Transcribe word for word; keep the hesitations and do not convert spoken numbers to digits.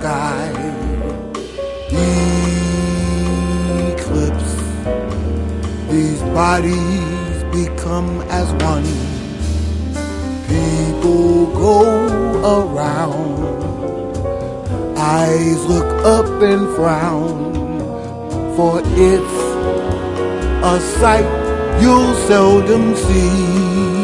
sky. Eclipse, these bodies become as one. People go around, eyes look up and frown, for it's a sight you'll seldom see.